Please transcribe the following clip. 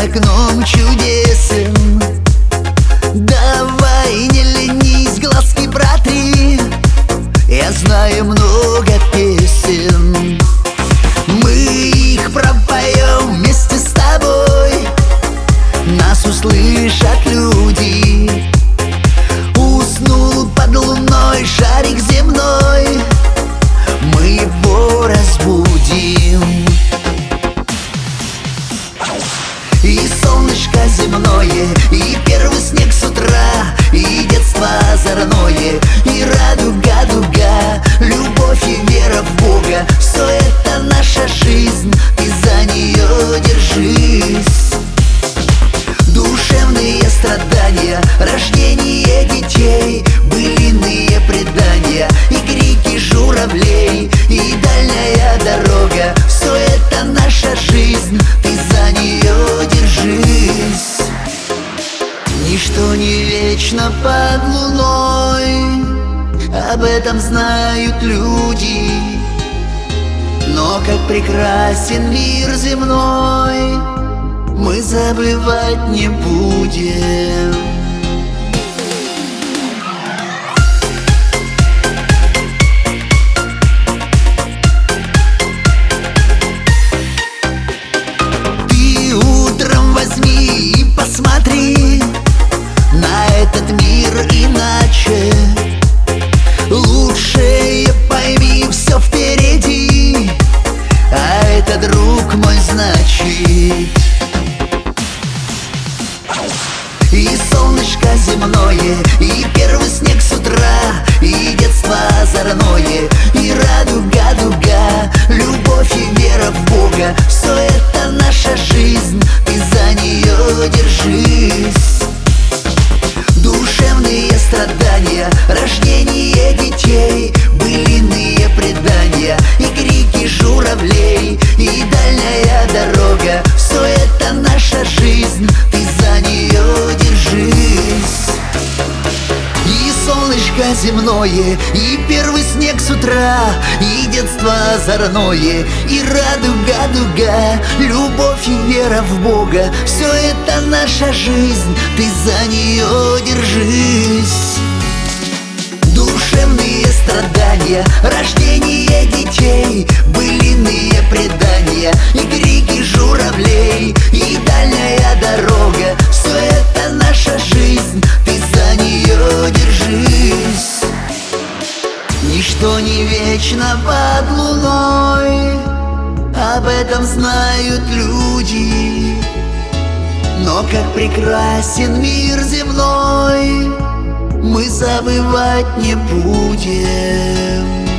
окном чудесен. Давай, не ленись, глазки протри, я знаю много песен. Мы их пропоем вместе с тобой, нас услышат люди. Уснул под луной шарик земной, мы его разбудим. И солнышко земное, и первый снег с утра, и детство озорное, и радуга, дуга, любовь и вера в Бога. Все это наша жизнь, ты за нее держись. Душевные страдания, рождение детей, былиные предания и крики журавлей, и дальняя дорога. Все это наша жизнь, ты за нее держись. Ничто не вечно под луной, об этом знают люди. Но как прекрасен мир земной, мы забывать не будем. Ты утром возьми и посмотри на этот мир иначе. Лучшее пойми, все впереди, а это, друг мой, значит. И солнышко земное, и первый снег с утра, и детство озорное, и радуга, дуга, любовь и вера в Бога. Все это наша жизнь, ты за нее держись. Душевные страдания, рождение детей, былиные предания и крики журавлей, и дальняя дорога. Все это наша жизнь, ты за нее держись. И солнышко земное, и первый снег с утра, и детство озорное, и радуга, дуга, любовь и вера в Бога. Все это наша жизнь, ты за нее держись. Душевные страдания, рождение детей, былиные предания и крики журавлей, и дальняя дорога. Все это наша жизнь, ты за нее держись. Ничто не вечно под луной, об этом знают люди. Но как прекрасен мир земной, мы забывать не будем.